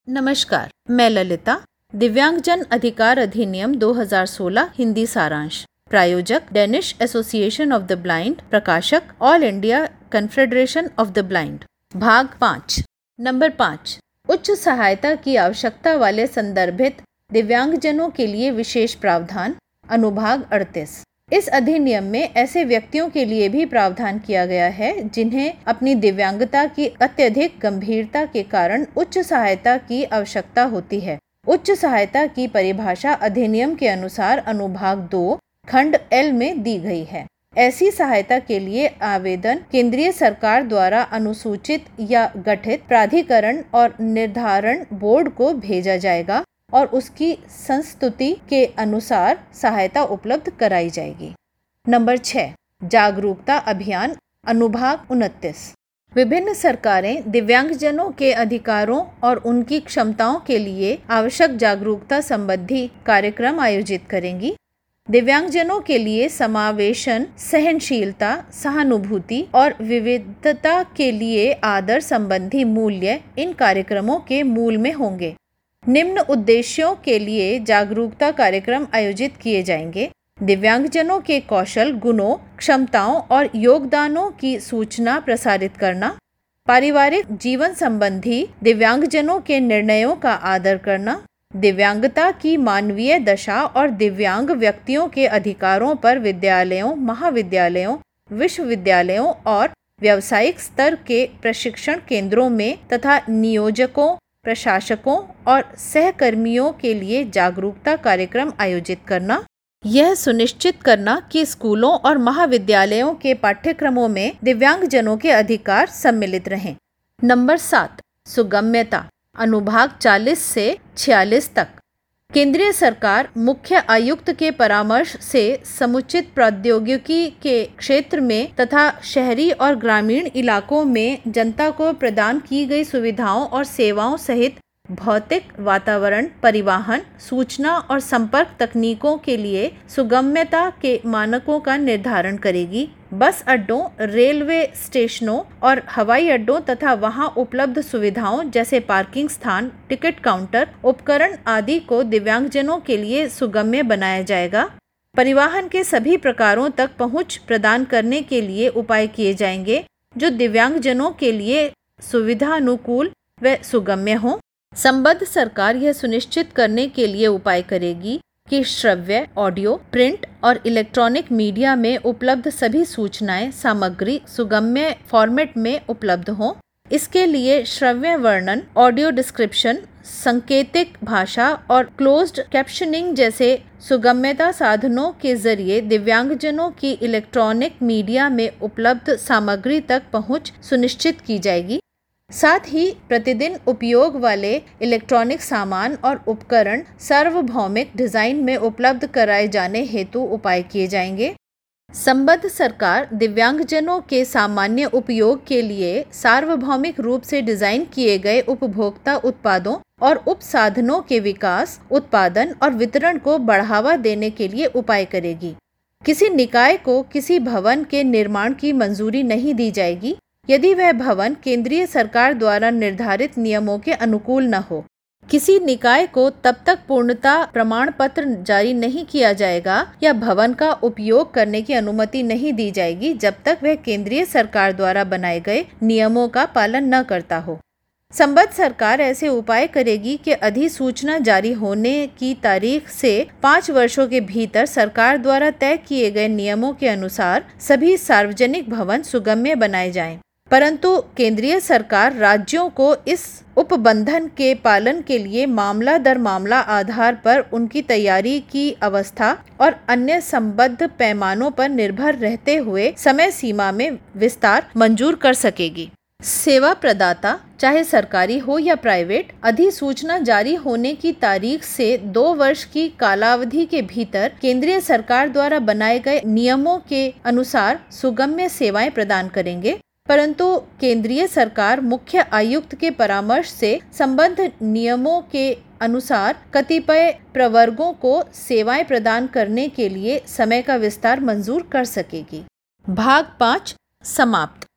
नमस्कार, मैं ललिता। दिव्यांगजन अधिकार अधिनियम 2016 हिंदी सारांश। प्रायोजक Danish association of the blind. प्रकाशक all India confederation of the blind. भाग 5। नंबर 5, उच्च सहायता की आवश्यकता वाले संदर्भित दिव्यांगजनों के लिए विशेष प्रावधान। अनुभाग 38। इस अधिनियम में ऐसे व्यक्तियों के लिए भी प्रावधान किया गया है जिन्हें अपनी दिव्यांगता की अत्यधिक गंभीरता के कारण उच्च सहायता की आवश्यकता होती है। उच्च सहायता की परिभाषा अधिनियम के अनुसार अनुभाग 2 खंड L में दी गई है। ऐसी सहायता के लिए आवेदन केंद्रीय सरकार द्वारा अनुसूचित या गठित प्राधिकरण और निर्धारण बोर्ड को भेजा जाएगा और उसकी संस्तुति के अनुसार सहायता उपलब्ध कराई जाएगी। नंबर 6, जागरूकता अभियान। अनुभाग 29। विभिन्न सरकारें दिव्यांगजनों के अधिकारों और उनकी क्षमताओं के लिए आवश्यक जागरूकता संबंधी कार्यक्रम आयोजित करेंगी। दिव्यांगजनों के लिए समावेशन, सहनशीलता, सहानुभूति और विविधता के लिए आदर संबंधी मूल्य इन कार्यक्रमों के मूल में होंगे। निम्न उद्देश्यों के लिए जागरूकता कार्यक्रम आयोजित किए जाएंगे। दिव्यांगजनों के कौशल, गुणों, क्षमताओं और योगदानों की सूचना प्रसारित करना, पारिवारिक जीवन संबंधी दिव्यांगजनों के निर्णयों का आदर करना, दिव्यांगता की मानवीय दशा और दिव्यांग व्यक्तियों के अधिकारों पर विद्यालयों, महाविद्यालयों, विश्वविद्यालयों और व्यावसायिक स्तर के प्रशिक्षण केंद्रों में तथा नियोजकों, प्रशासकों और सहकर्मियों के लिए जागरूकता कार्यक्रम आयोजित करना। यह सुनिश्चित करना कि स्कूलों और महाविद्यालयों के पाठ्यक्रमों में दिव्यांगजनों के अधिकार सम्मिलित रहें। नंबर 7, सुगम्यता। अनुभाग 40 से 46 तक। केंद्रीय सरकार मुख्य आयुक्त के परामर्श से समुचित प्रौद्योगिकी के क्षेत्र में तथा शहरी और ग्रामीण इलाकों में जनता को प्रदान की गई सुविधाओं और सेवाओं सहित भौतिक वातावरण, परिवहन, सूचना और संपर्क तकनीकों के लिए सुगम्यता के मानकों का निर्धारण करेगी। बस अड्डों, रेलवे स्टेशनों और हवाई अड्डों तथा वहां उपलब्ध सुविधाओं जैसे पार्किंग स्थान, टिकट काउंटर, उपकरण आदि को दिव्यांगजनों के लिए सुगम्य बनाया जाएगा। परिवहन के सभी प्रकारों तक पहुंच प्रदान करने के लिए उपाय किए जाएंगे जो दिव्यांगजनों के लिए सुविधानुकूल व सुगम्य हों। संबद्ध सरकार यह सुनिश्चित करने के लिए उपाय करेगी कि श्रव्य, ऑडियो, प्रिंट और इलेक्ट्रॉनिक मीडिया में उपलब्ध सभी सूचनाएं, सामग्री सुगम्य फॉर्मेट में उपलब्ध हों। इसके लिए श्रव्य वर्णन, ऑडियो डिस्क्रिप्शन, सांकेतिक भाषा और क्लोज्ड कैप्शनिंग जैसे सुगम्यता साधनों के जरिए दिव्यांगजनों की इलेक्ट्रॉनिक मीडिया में उपलब्ध सामग्री तक पहुंच सुनिश्चित की जाएगी। साथ ही प्रतिदिन उपयोग वाले इलेक्ट्रॉनिक सामान और उपकरण सार्वभौमिक डिजाइन में उपलब्ध कराए जाने हेतु उपाय किए जाएंगे। संबद्ध सरकार दिव्यांगजनों के सामान्य उपयोग के लिए सार्वभौमिक रूप से डिजाइन किए गए उपभोक्ता उत्पादों और उपसाधनों के विकास, उत्पादन और वितरण को बढ़ावा देने के लिए उपाय करेगी। किसी निकाय को किसी भवन के निर्माण की मंजूरी नहीं दी जाएगी यदि वह भवन केंद्रीय सरकार द्वारा निर्धारित नियमों के अनुकूल न हो। किसी निकाय को तब तक पूर्णता प्रमाण पत्र जारी नहीं किया जाएगा या भवन का उपयोग करने की अनुमति नहीं दी जाएगी जब तक वह केंद्रीय सरकार द्वारा बनाए गए नियमों का पालन न करता हो। संबद्ध सरकार ऐसे उपाय करेगी कि अधिसूचना जारी होने की तारीख से 5 वर्षों के भीतर सरकार द्वारा तय किए गए नियमों के अनुसार सभी सार्वजनिक भवन सुगम्य बनाए जाएं। परंतु केंद्रीय सरकार राज्यों को इस उपबंधन के पालन के लिए मामला दर मामला आधार पर उनकी तैयारी की अवस्था और अन्य संबद्ध पैमानों पर निर्भर रहते हुए समय सीमा में विस्तार मंजूर कर सकेगी। सेवा प्रदाता, चाहे सरकारी हो या प्राइवेट, अधिसूचना जारी होने की तारीख से 2 वर्ष की कालावधि के भीतर केंद्रीय सरकार द्वारा बनाए गए नियमों के अनुसार सुगम्य सेवाएं प्रदान करेंगे। परंतु केंद्रीय सरकार मुख्य आयुक्त के परामर्श से संबद्ध नियमों के अनुसार कतिपय प्रवर्गों को सेवाएं प्रदान करने के लिए समय का विस्तार मंजूर कर सकेगी। भाग 5 समाप्त।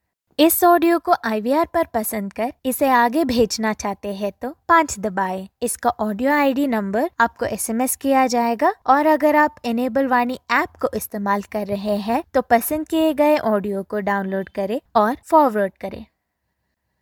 इस ऑडियो को IVR पर पसंद कर इसे आगे भेजना चाहते हैं तो 5 दबाएं। इसका ऑडियो ID नंबर आपको SMS किया जाएगा और अगर आप इनेबल वाणी ऐप को इस्तेमाल कर रहे हैं तो पसंद किए गए ऑडियो को डाउनलोड करें और फॉरवर्ड करें।